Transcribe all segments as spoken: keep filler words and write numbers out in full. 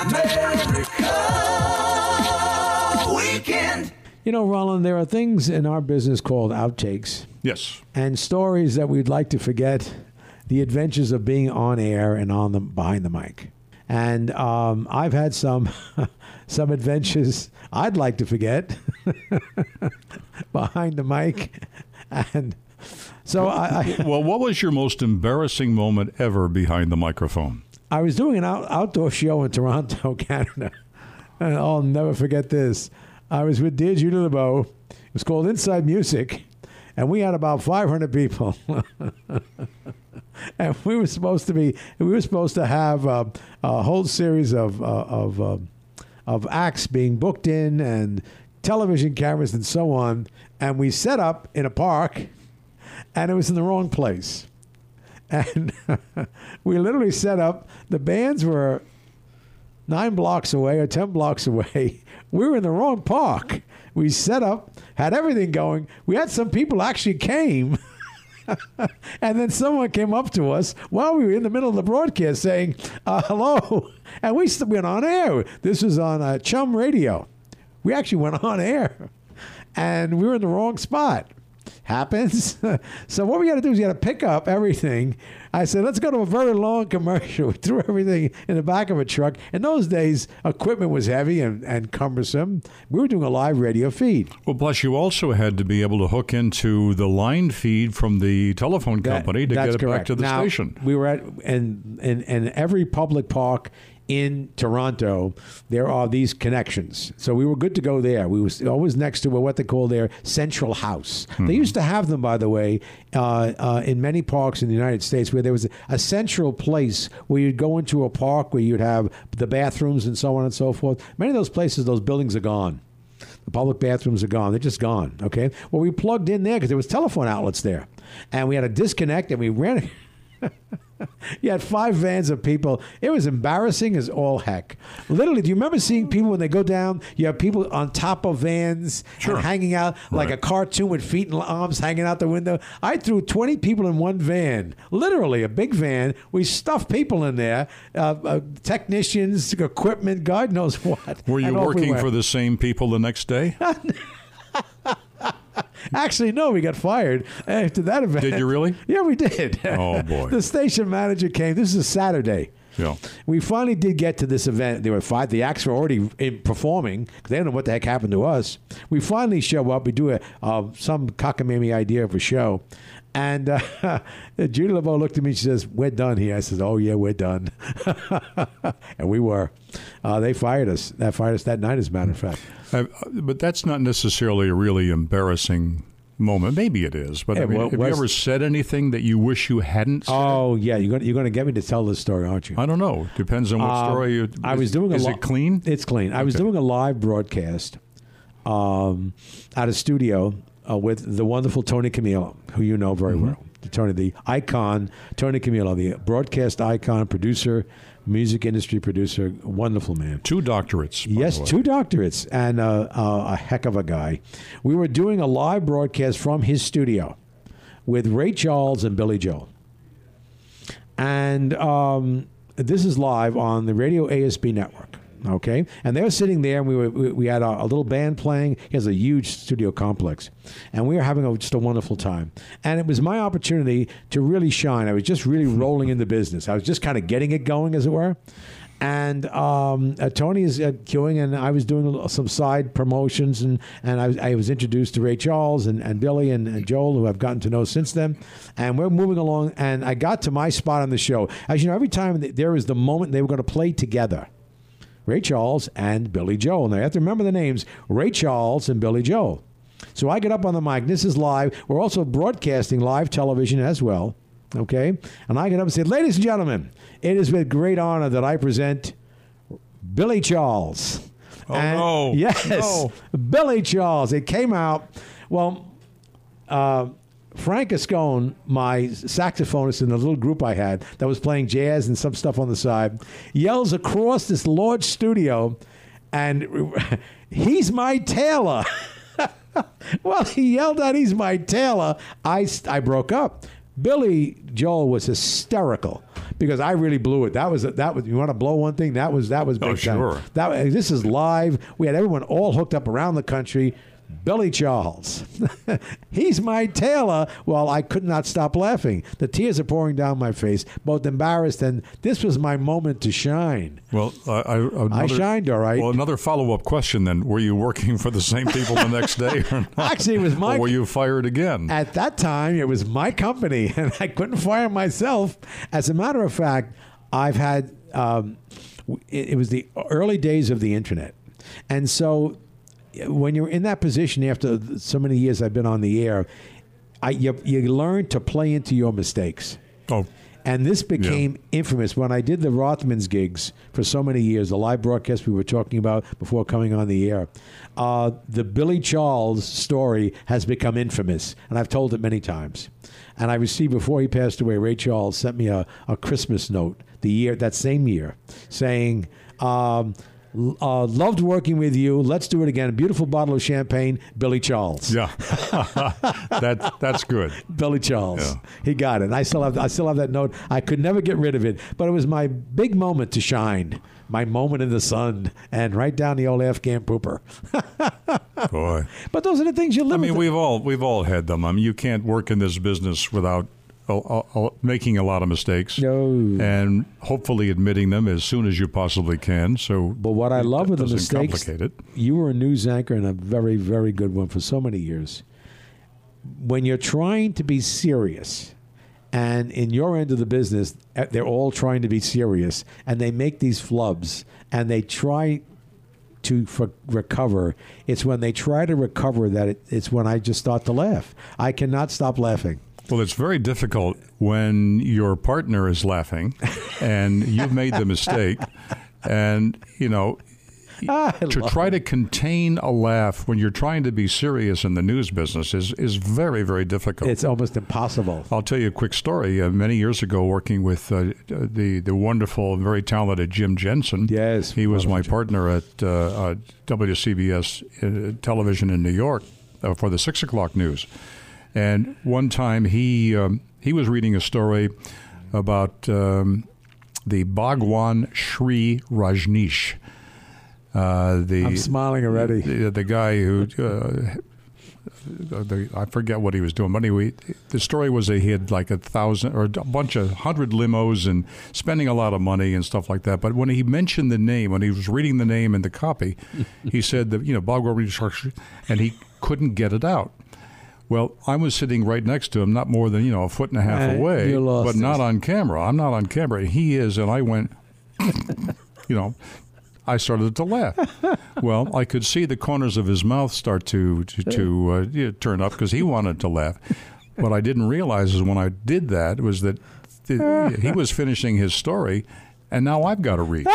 America Weekend. You know, Roland, there are things in our business called outtakes. Yes. And stories that we'd like to forget, the adventures of being on air and on the behind the mic. And um, I've had some some adventures I'd like to forget behind the mic. And so I, I... Well, what was your most embarrassing moment ever behind the microphone? I was doing an out, outdoor show in Toronto, Canada. And I'll never forget this. I was with Dear Judy LeBeau. It was called Inside Music. And we had about five hundred people. And we were supposed to be, we were supposed to have uh, a whole series of uh, of uh, of acts being booked in and television cameras and so on. And we set up in a park, and it was in the wrong place. And we literally set up, the bands were nine blocks away or ten blocks away. We were in the wrong park. We set up, had everything going. We had some people actually came. And then someone came up to us while we were in the middle of the broadcast saying, uh, hello. And we went on air. This was on uh, Chum Radio. We actually went on air. And we were in the wrong spot. Happens. So what we got to do is we got to pick up everything. I said, let's go to a very long commercial. We threw everything in the back of a truck. In those days, equipment was heavy and, and cumbersome. We were doing a live radio feed. Well, plus you also had to be able to hook into the line feed from the telephone company that, to get it correct. back to the now, station. We were at, in, in, in every public park in Toronto, there are these connections. So we were good to go there. We was always next to what they call their central house. Mm-hmm. They used to have them, by the way, uh, uh, in many parks in the United States, where there was a, a central place where you'd go into a park where you'd have the bathrooms and so on and so forth. Many of those places, those buildings are gone. The public bathrooms are gone. They're just gone, okay? Well, we plugged in there because there was telephone outlets there. And we had a disconnect, and we ran... You had five vans of people. It was embarrassing as all heck. Literally, do you remember seeing people when they go down? You have people on top of vans sure. and hanging out like right. a cartoon with feet and arms hanging out the window. I threw twenty people in one van. Literally, a big van. We stuffed people in there. Uh, uh, technicians, equipment, God knows what. Were you and working we for the same people the next day? Actually, no, we got fired after that event. Did you really? Yeah, we did. Oh, boy. The station manager came. This is a Saturday. Yeah. We finally did get to this event. There were five. The acts were already in performing because they don't know what the heck happened to us. We finally show up. We do a uh, some cockamamie idea of a show. And uh, Judy LeBeau looked at me. She says, "We're done here." I said, "Oh, yeah, we're done." And we were. Uh, they fired us. They fired us that night, as a matter of fact. Uh, but that's not necessarily a really embarrassing moment. Maybe it is. But Yeah, I mean, well, have was- you ever said anything that you wish you hadn't said? Oh, yeah. You're going you're going to get me to tell this story, aren't you? I don't know. Depends on what Um, story you... I was doing a Is li- it clean? It's clean. I was Okay. doing a live broadcast um, at a studio uh, with the wonderful Tony Camillo, who you know very Mm-hmm. well. Tony, the icon, Tony Camillo, the broadcast icon, producer, music industry producer, wonderful man. Two doctorates. by Yes, the way. two doctorates, and uh, uh, a heck of a guy. We were doing a live broadcast from his studio with Ray Charles and Billy Joel. And um, this is live on the Radio A S B network. Okay, and they were sitting there, and we were we, we had a, a little band playing. He has a huge studio complex, and we were having a, just a wonderful time. And it was my opportunity to really shine. I was just really rolling into business. I was just kind of getting it going, as it were. And um, uh, Tony is uh, queuing, and I was doing a little- some side promotions, and, and I, was, I was introduced to Ray Charles and, and Billy and, and Joel, who I've gotten to know since then. And we're moving along, and I got to my spot on the show. As you know, every time th- there was the moment they were going to play together, Ray Charles and Billy Joel. Now, you have to remember the names, Ray Charles and Billy Joel. So I get up on the mic. This is live. We're also broadcasting live television as well. Okay? And I get up and say, ladies and gentlemen, it is with great honor that I present Billy Charles. Oh, and no. Yes. No. Billy Charles. It came out, well, uh, Frank Ascone, my saxophonist in the little group I had that was playing jazz and some stuff on the side, yells across this large studio, and he's my tailor. Well, he yelled out, he's my tailor. I, I broke up. Billy Joel was hysterical because I really blew it. That was that was you want to blow one thing. That was that was big Oh, sure. time. That this is live. We had everyone all hooked up around the country. Billy Charles. He's my tailor. Well, I could not stop laughing. The tears are pouring down my face, both embarrassed and this was my moment to shine. Well, uh, I, another, I shined, all right. Well, another follow-up question then. Were you working for the same people the next day or not? Actually, it was my... Or were you fired again? At that time, it was my company, and I couldn't fire myself. As a matter of fact, I've had... Um, it, it was the early days of the Internet. And so... when you're in that position after so many years I've been on the air, I, you, you learn to play into your mistakes. Oh. And this became yeah. infamous. When I did the Rothmans gigs for so many years, the live broadcast we were talking about before coming on the air, uh, the Billy Charles story has become infamous. And I've told it many times. And I received, before he passed away, Ray Charles sent me a, a Christmas note the year that same year saying... Um, Uh, loved working with you. Let's do it again. A beautiful bottle of champagne, Billy Charles. Yeah, that that's good. Billy Charles. Yeah. He got it. I still have. I still have that note. I could never get rid of it. But it was my big moment to shine. My moment in the sun, and right down the old Afghan pooper. Boy, but those are the things you live. I mean, with. we've all we've all had them. I mean, you can't work in this business without uh, uh, making a lot of mistakes. No. And hopefully admitting them as soon as you possibly can. So, but what I love with the mistakes, complicate it. You were a news anchor and a very, very good one for so many years. When you're trying to be serious, and in your end of the business, they're all trying to be serious, and they make these flubs, and they try to for recover. It's when they try to recover that it, it's when I just start to laugh. I cannot stop laughing. Well, it's very difficult when your partner is laughing and you've made the mistake. And, you know, I to try it. to contain a laugh when you're trying to be serious in the news business is, is very, very difficult. It's almost impossible. I'll tell you a quick story. Uh, many years ago, working with uh, the, the wonderful and very talented Jim Jensen. Yes. He was my Jim. partner at uh, uh, W C B S uh, television in New York uh, for the six o'clock news. And one time he um, he was reading a story about um, the Bhagwan Sri Rajneesh. Uh, the, I'm smiling already. The, the guy who, uh, the, I forget what he was doing, but anyway, the story was that he had like a thousand or a bunch of hundred limos and spending a lot of money and stuff like that. But when he mentioned the name, when he was reading the name in the copy, he said that, you know, Bhagwan Sri, and he couldn't get it out. Well, I was sitting right next to him, not more than, you know, a foot and a half Uh, away, you lost but it. not on camera. I'm not on camera. He is, and I went, you know, I started to laugh. Well, I could see the corners of his mouth start to to, to uh, yeah, turn up because he wanted to laugh. What I didn't realize is when I did that was that th- he was finishing his story, and now I've got to read.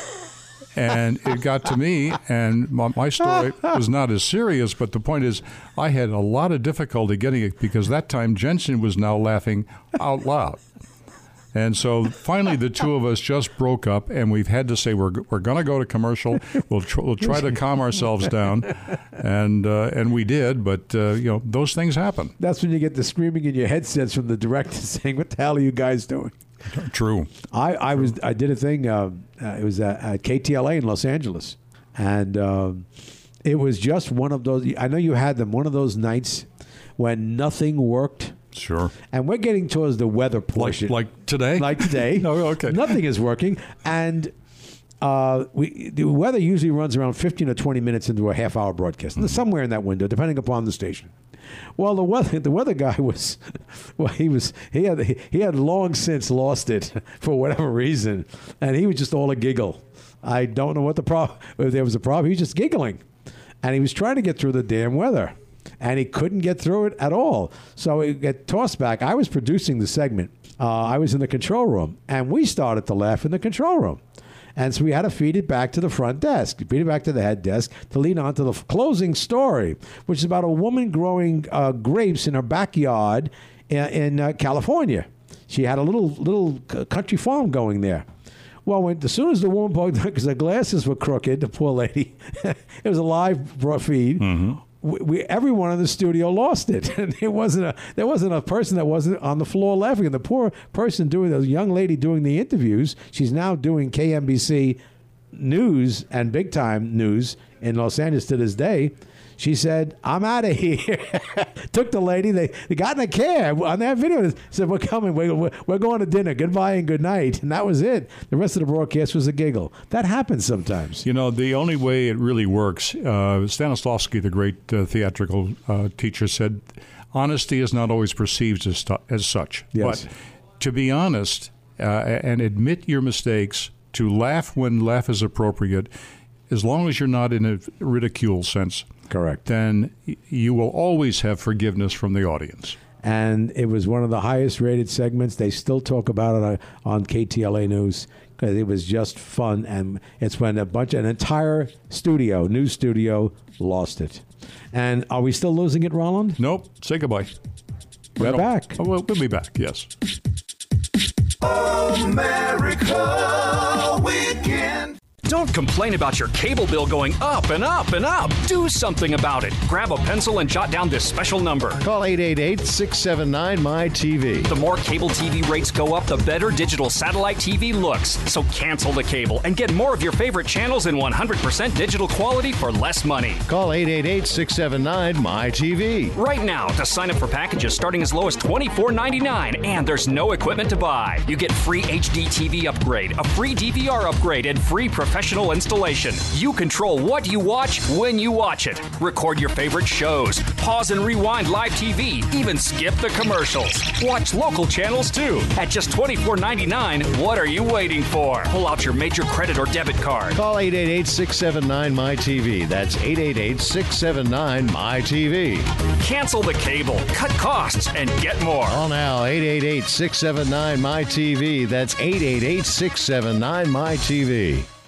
And it got to me, and my, my story was not as serious, but the point is I had a lot of difficulty getting it because that time Jensen was now laughing out loud. And so finally the two of us just broke up, and we've had to say we're we're going to go to commercial. We'll, tr- we'll try to calm ourselves down, and uh, and we did, but uh, you know, those things happen. That's when you get the screaming in your headsets from the director saying, "What the hell are you guys doing?" True. I, I was I did a thing. Uh, uh, it was at, at K T L A in Los Angeles, and um, it was just one of those. I know you had them. One of those nights when nothing worked. Sure. And we're getting towards the weather portion. Like, like today? Like today. No, okay. Nothing is working, and uh, we the weather usually runs around fifteen or twenty minutes into a half hour broadcast, mm-hmm. somewhere in that window, depending upon the station. Well, the weather the weather guy was, well, he was he had he had long since lost it for whatever reason, and he was just all a giggle. I don't know what the problem. If there was a problem, he was just giggling, and he was trying to get through the damn weather, and he couldn't get through it at all. So it got tossed back. I was producing the segment. Uh, I was in the control room, and we started to laugh in the control room. And so we had to feed it back to the front desk, feed it back to the head desk to lead on to the f- closing story, which is about a woman growing uh, grapes in her backyard in, in uh, California. She had a little little c- country farm going there. Well, when, as soon as the woman poked, because her glasses were crooked, the poor lady, it was a live feed. Mm-hmm. we, we everyone in the studio lost it. And it wasn't a there wasn't a person that wasn't on the floor laughing. And the poor person doing the young lady doing the interviews, she's now doing K M B C News and big time news in Los Angeles to this day. She said, I'm out of here. Took the lady. They, they got in a cab on that video. They said, we're coming. We're, we're, we're going to dinner. Goodbye and good night. And that was it. The rest of the broadcast was a giggle. That happens sometimes. You know, the only way it really works, uh, Stanislavski, the great uh, theatrical uh, teacher, said, honesty is not always perceived as, as such. Yes. But to be honest uh, and admit your mistakes, to laugh when laugh is appropriate, as long as you're not in a ridicule sense, correct, then you will always have forgiveness from the audience. And it was one of the highest rated segments. They still talk about it on K T L A News because it was just fun. And it's when a bunch, an entire studio, news studio, lost it. And are we still losing it, Roland? Nope. Say goodbye. We're no. back. Oh, we'll, we'll be back, yes. America Weekend. Don't complain about your cable bill going up and up and up. Do something about it. Grab a pencil and jot down this special number. Call eight eight eight, six seven nine, M Y T V. The more cable T V rates go up, the better digital satellite T V looks. So cancel the cable and get more of your favorite channels in one hundred percent digital quality for less money. Call eight eight eight, six seven nine, M Y T V. Right now, to sign up for packages starting as low as twenty-four ninety-nine, and there's no equipment to buy. You get free H D T V upgrade, a free D V R upgrade, and free professional installation. You control what you watch when you watch it. Record your favorite shows. Pause and rewind live T V. Even skip the commercials. Watch local channels too. At just twenty-four ninety-nine, what are you waiting for? Pull out your major credit or debit card. Call eight eight eight, six seven nine, M Y T V. That's eight eight eight, six seven nine, M Y T V. Cancel the cable, cut costs, and get more. Call now, eight eight eight, six seven nine, M Y T V. That's eight eight eight, six seven nine, M Y T V.